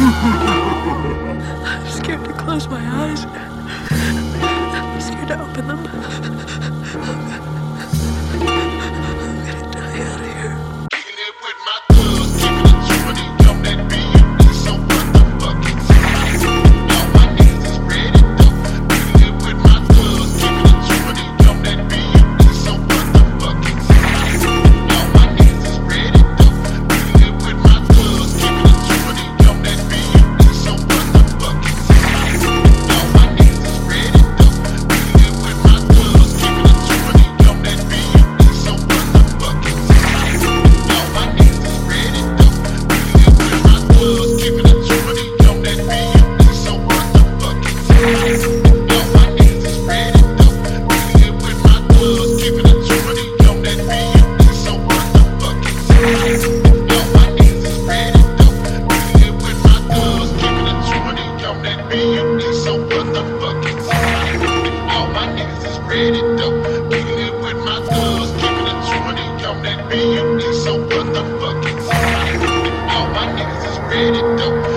I'm scared to close my eyes. I'm scared to open them. I'm gonna die out here. Kicking it with my thugs, keeping it 20 on that beat. So motherfucking tight. All my niggas is ready though. Kicking it with my thugs, keeping it 20 on that beat. So motherfucking tight. All my niggas is ready though. Kicking it with my thugs, keeping it 20 on that beat. So motherfucking tight. All my niggas is ready though. Kicking it with my thugs, keeping it 20 on that beat. So motherfucking tight. All my niggas is ready though. Kicking it with my thugs, keeping it 20 on that beat. So motherfucking tight. All my niggas is ready though. Kicking it with my thugs, keeping it 20 on that beat. So motherfucking tight. All my niggas is ready though. Kicking it with my thugs, keeping it 20 on that beat. So motherfucking tight. All my niggas is ready though. Kicking it with my thugs, keeping it 20 on that beat. So motherfucking tight. All my niggas is ready though.